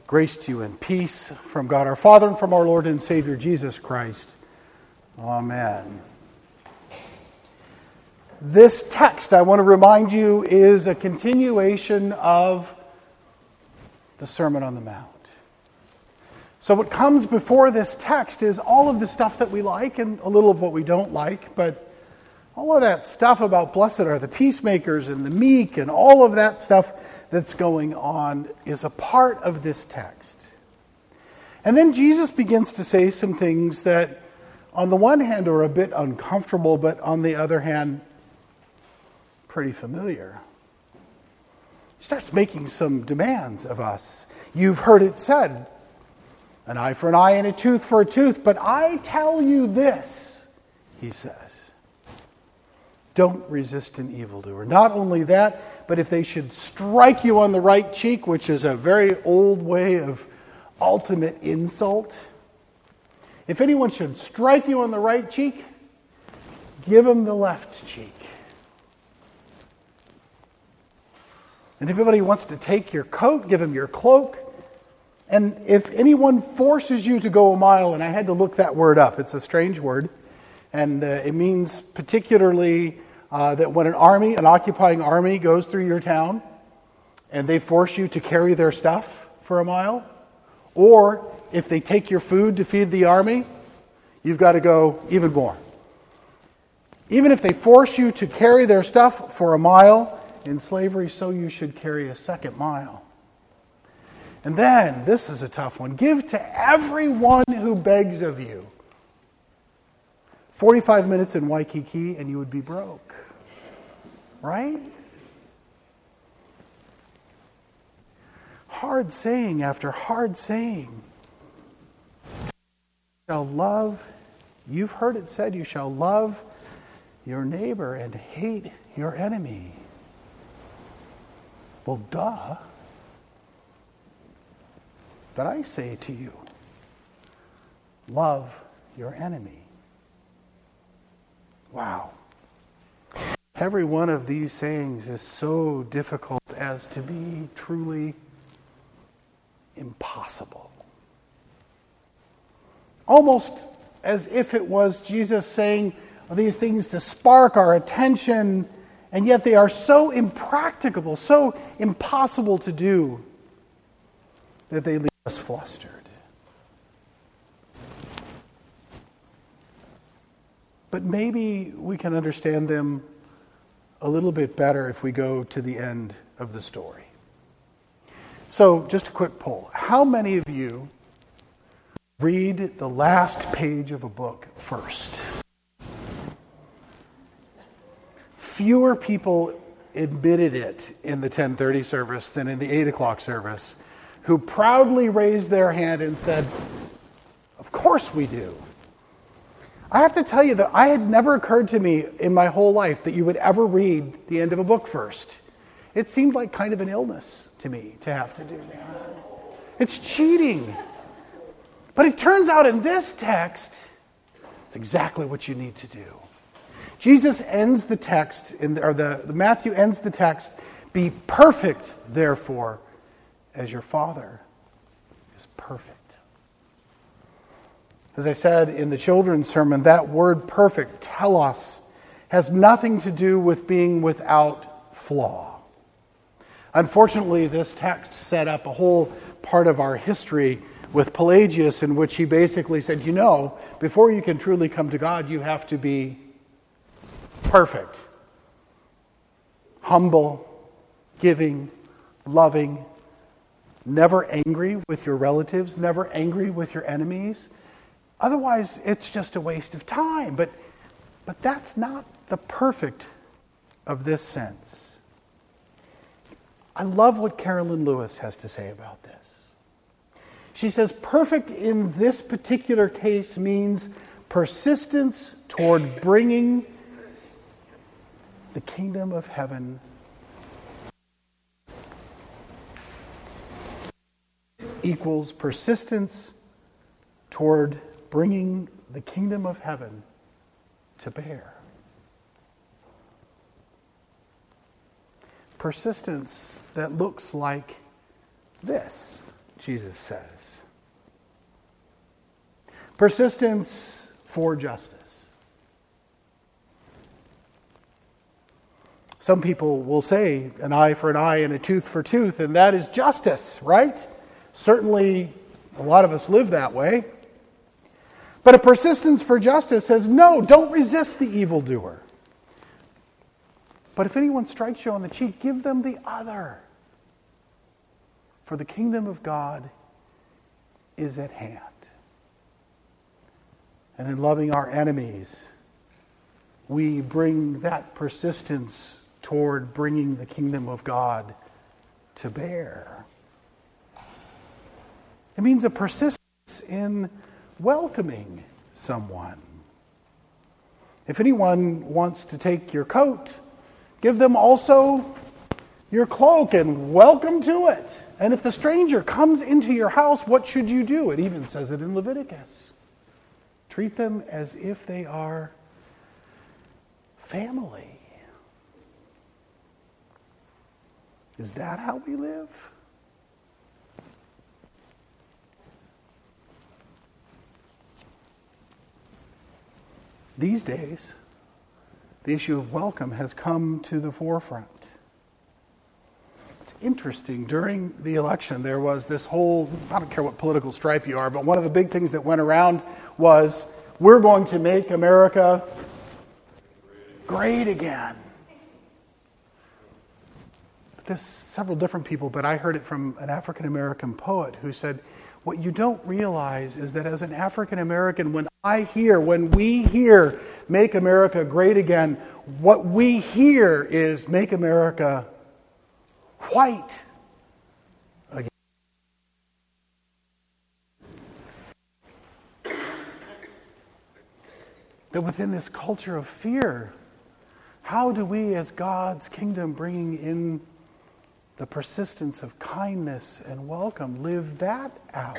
Grace to you and peace from God our Father and from our Lord and Savior Jesus Christ. Amen. This text, I want to remind you, is a continuation of the Sermon on the Mount. So what comes before this text is all of the stuff that we like and a little of what we don't like, but all of that stuff about blessed are the peacemakers and the meek and all of that stuff that's going on is a part of this text. And then Jesus begins to say some things that on the one hand are a bit uncomfortable, but on the other hand, pretty familiar. He starts making some demands of us. You've heard it said, an eye for an eye and a tooth for a tooth, but I tell you this, he says. Don't resist an evildoer. Not only that, but if they should strike you on the right cheek, which is a very old way of ultimate insult, if anyone should strike you on the right cheek, give him the left cheek. And if anybody wants to take your coat, give him your cloak. And if anyone forces you to go a mile, and I had to look that word up, it's a strange word, and it means particularly that when an occupying army goes through your town and they force you to carry their stuff for a mile, or if they take your food to feed the army, you've got to go even more. Even if they force you to carry their stuff for a mile in slavery, so you should carry a second mile. And then, this is a tough one, give to everyone who begs of you. 45 minutes in Waikiki and you would be broke. Right? Hard saying after hard saying. You shall love, you've heard it said, you shall love your neighbor and hate your enemy. Well, duh. But I say to you, love your enemy. Wow. Every one of these sayings is so difficult as to be truly impossible. Almost as if it was Jesus saying these things to spark our attention, and yet they are so impracticable, so impossible to do, that they leave us flustered. But maybe we can understand them a little bit better if we go to the end of the story. So, just a quick poll. How many of you read the last page of a book first? Fewer people admitted it in the 10:30 service than in the 8 o'clock service, who proudly raised their hand and said, of course we do. I have to tell you that it had never occurred to me in my whole life that you would ever read the end of a book first. It seemed like kind of an illness to me to have to do that. It's cheating. But it turns out in this text, it's exactly what you need to do. Jesus ends the text, Matthew ends the text, be perfect, therefore, as your Father is perfect. As I said in the children's sermon, that word perfect, telos, has nothing to do with being without flaw. Unfortunately, this text set up a whole part of our history with Pelagius in which he basically said, before you can truly come to God, you have to be perfect, humble, giving, loving, never angry with your relatives, never angry with your enemies. Otherwise, it's just a waste of time. But that's not the perfect of this sense. I love what Carolyn Lewis has to say about this. She says, perfect in this particular case means persistence toward bringing the kingdom of heaven equals persistence toward bringing the kingdom of heaven to bear. Persistence that looks like this. Jesus says. Persistence for justice. Some people will say an eye for an eye and a tooth for tooth, and that is justice, right? Certainly, a lot of us live that way. But a persistence for justice says, no, don't resist the evildoer. But if anyone strikes you on the cheek, give them the other. For the kingdom of God is at hand. And in loving our enemies, we bring that persistence toward bringing the kingdom of God to bear. It means a persistence in welcoming someone. If anyone wants to take your coat, give them also your cloak and welcome to it. And if the stranger comes into your house, what should you do? It even says it in Leviticus. Treat them as if they are family. Is that how we live? These days, the issue of welcome has come to the forefront. It's interesting. During the election, there was this whole, I don't care what political stripe you are, but one of the big things that went around was, we're going to make America great again. There's several different people, but I heard it from an African American poet who said, what you don't realize is that as an African American, when we hear make America great again, what we hear is make America white again. That within this culture of fear, how do we as God's kingdom bringing in the persistence of kindness and welcome, live that out?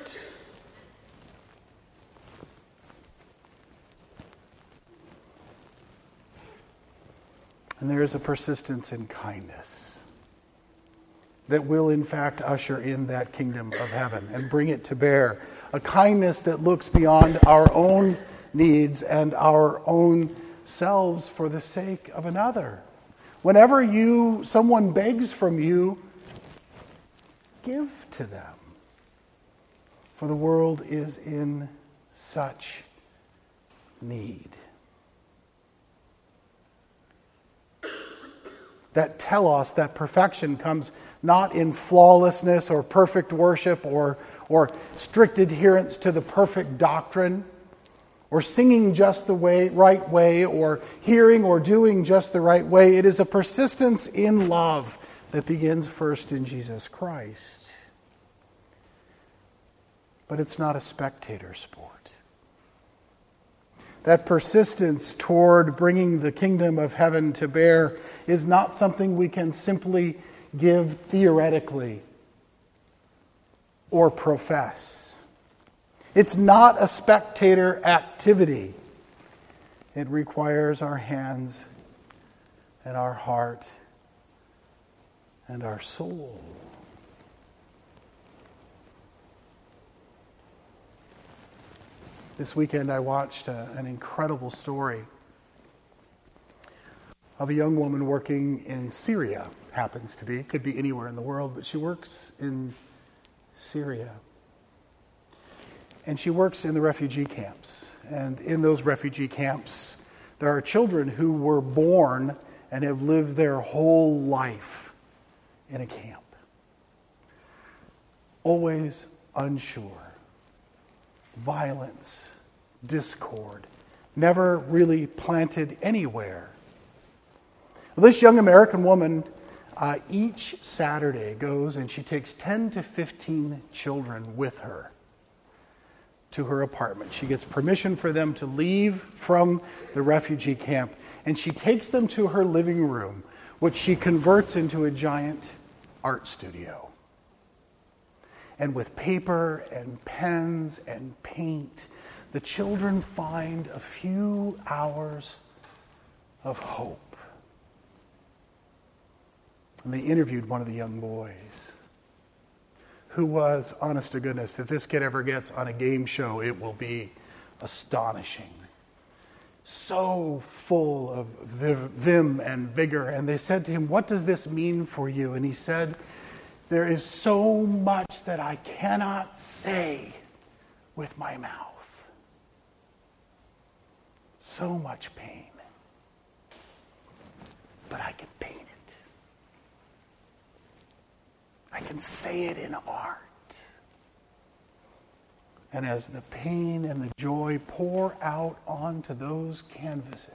And there is a persistence in kindness that will in fact usher in that kingdom of heaven and bring it to bear. A kindness that looks beyond our own needs and our own selves for the sake of another. Whenever someone begs from you, give to them. For the world is in such need. That telos, that perfection, comes not in flawlessness or perfect worship or strict adherence to the perfect doctrine, or singing just the right way, or hearing or doing just the right way. It is a persistence in love that begins first in Jesus Christ. But it's not a spectator sport. That persistence toward bringing the kingdom of heaven to bear is not something we can simply give theoretically or profess. It's not a spectator activity. It requires our hands and our heart and our soul. This weekend I watched an incredible story of a young woman working in Syria. Happens to be, could be anywhere in the world, but she works in Syria. And she works in the refugee camps. And in those refugee camps, there are children who were born and have lived their whole life in a camp. Always unsure. Violence, discord, never really planted anywhere. Well, this young American woman each Saturday goes and she takes 10 to 15 children with her to her apartment. She gets permission for them to leave from the refugee camp, and she takes them to her living room, which she converts into a giant art studio. And with paper and pens and paint, the children find a few hours of hope. And they interviewed one of the young boys who was, honest to goodness, if this kid ever gets on a game show, it will be astonishing. So full of vim and vigor. And they said to him, "What does this mean for you?" And he said, "There is so much that I cannot say with my mouth. So much pain. But I can paint it. I can say it in art." And as the pain and the joy pour out onto those canvases,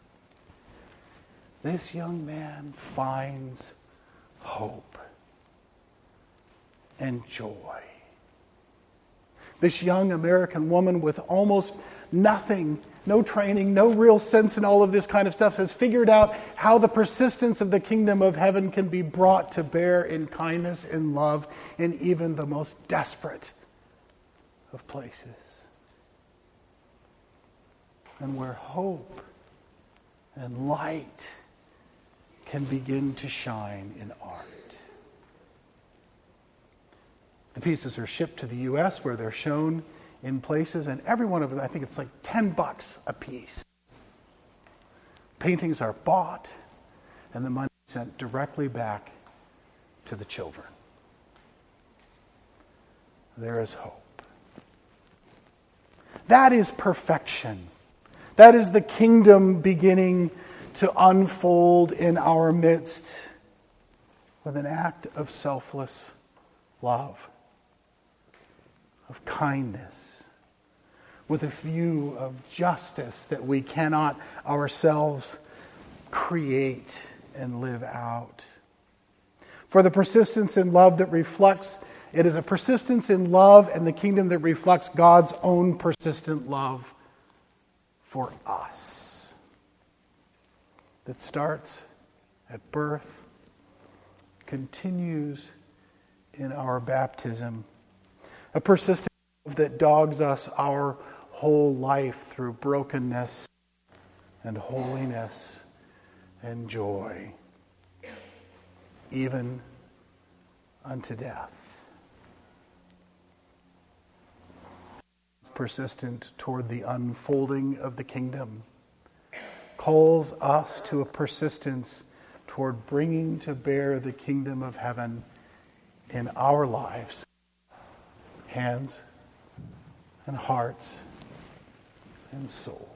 this young man finds hope and joy. This young American woman with almost nothing, no training, no real sense in all of this kind of stuff, has figured out how the persistence of the kingdom of heaven can be brought to bear in kindness and love in even the most desperate of places. And where hope and light can begin to shine in art. The pieces are shipped to the U.S. where they're shown in places, and every one of them, I think it's like $10 a piece. Paintings are bought, and the money is sent directly back to the children. There is hope. That is perfection. That is the kingdom beginning to unfold in our midst with an act of selfless love, of kindness, with a view of justice that we cannot ourselves create and live out. For the persistence in love that reflects, it is a persistence in love and the kingdom that reflects God's own persistent love for us. That starts at birth, continues in our baptism. A persistent love that dogs us our whole life through brokenness and holiness and joy, even unto death. Persistent toward the unfolding of the kingdom calls us to a persistence toward bringing to bear the kingdom of heaven in our lives, hands and hearts and souls.